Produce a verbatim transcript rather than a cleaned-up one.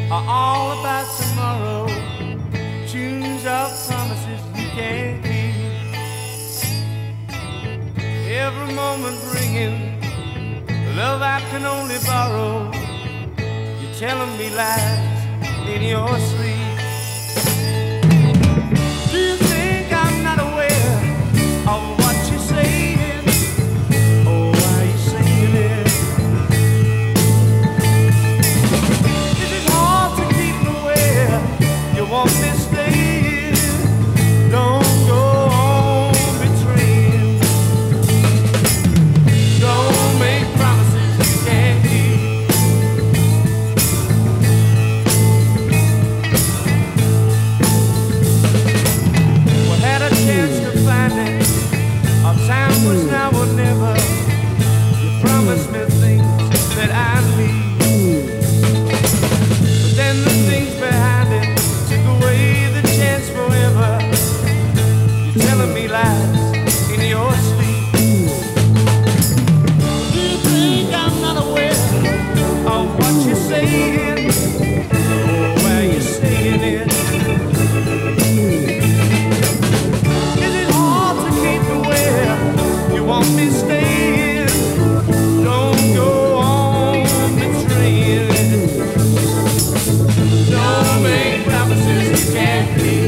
are all about tomorrow. Tunes of promises you can't keep. Every moment bringing love I can only borrow. You're telling me lies in your sleep. Do you think I'm not aware of what you're saying? Oh, why are you saying it? Is it hard to keep me where you want me staying? Don't go on betraying. Don't make promises you can't keep. We had a chance to find it. Our time was now or never. You promised me things that I need, but then the things behind it took away the chance forever. You're telling me lies in your sleep. Do you think I'm not aware of what you're saying? Or where you're saying it? Is it hard to keep me where you want me staying? Don't go on betraying. Don't make promises you can't keep.